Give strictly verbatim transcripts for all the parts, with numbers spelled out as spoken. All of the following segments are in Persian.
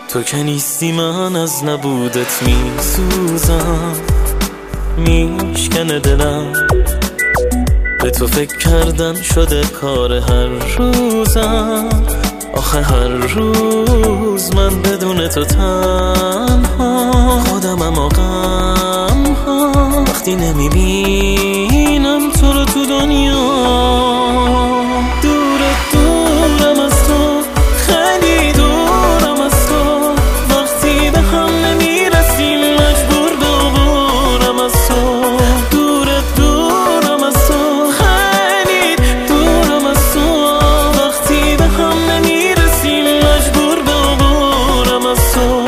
تو که نیستی من از نبودت میسوزم، میشکنه دلم. به تو فکر کردن شده کار هر روزم. آخه هر روز من بدون تو تنها خودمم و غم ها. وقتی نمیبینم تو رو تو دنیا، دور دورم از تو، خیلی دورم از تو. وقتی به هم نمیرسیم مجبور به عبورم از تو. دور دورم از تو، خیلی دورم از تو. وقتی به هم نمیرسیم مجبور به عبورم از تو.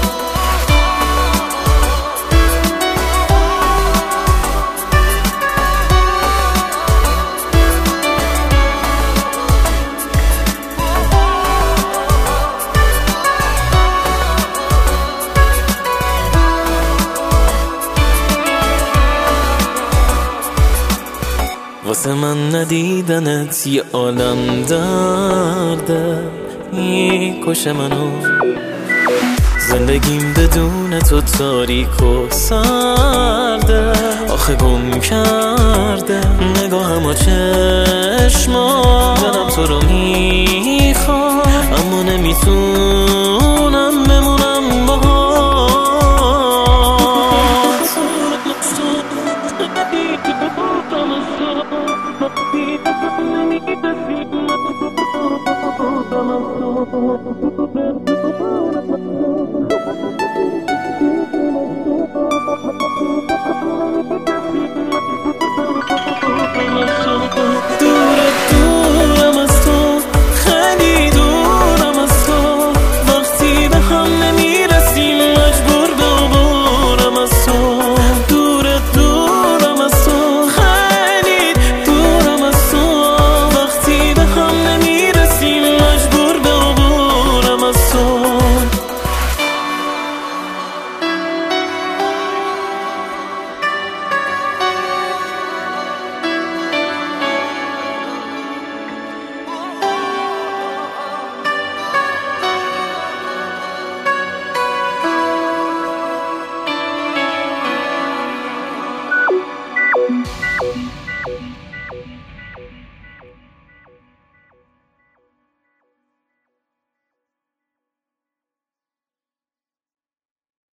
واسه من ندیدنت یه عالم درده، میکشه منو. زندگیم بدون تو تاریک و سرده. آخه گم کرده نگاهم و چشما. دلم تو رو میخوام اما نمیتونم بمونم باهات. I'm